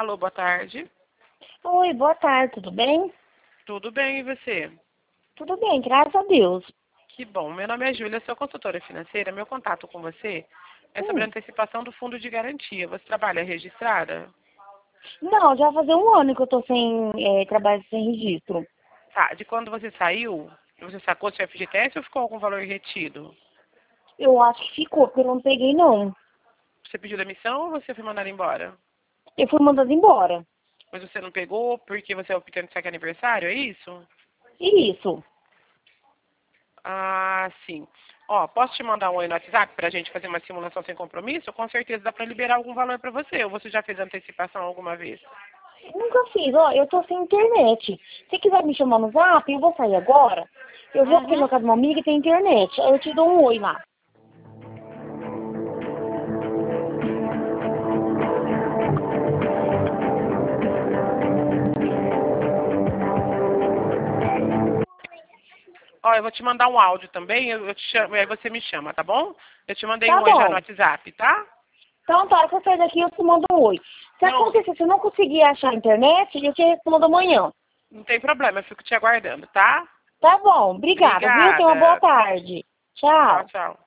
Alô, boa tarde. Oi, boa tarde, tudo bem? Tudo bem, e você? Tudo bem, graças a Deus. Que bom. Meu nome é Júlia, sou consultora financeira. Meu contato com você é sobre a Hum. antecipação do fundo de garantia. Você trabalha registrada? Não, já vai fazer um ano que eu tô sem trabalho sem registro. Tá. De quando você saiu, você sacou seu FGTS ou ficou algum valor retido? Eu acho que ficou, porque eu não peguei não. Você pediu demissão ou você foi mandado embora? Eu fui mandada embora. Mas você não pegou porque você é optando de saque aniversário, é isso? Isso. Ah, sim. Ó, posso te mandar um oi no WhatsApp pra gente fazer uma simulação sem compromisso? Com certeza dá pra liberar algum valor pra você. Ou você já fez antecipação alguma vez? Nunca fiz, ó, eu tô sem internet. Se quiser me chamar no Zap, eu vou sair agora. Eu vou aqui Uhum. na casa de uma amiga e tem internet. Aí eu te dou um oi lá. Ó, eu vou te mandar um áudio também, eu te chamo, aí você me chama, tá bom? Eu te mandei Tá um oi já no bom. WhatsApp, tá? Então tá, que eu sair daqui eu te mando um oi. Se Não, acontecer, se eu não conseguir achar a internet, eu te respondo amanhã. não tem problema, eu fico te aguardando, tá? Tá bom, obrigada, viu? Tenha uma boa Obrigada. tarde. Tchau, Tchau. tchau.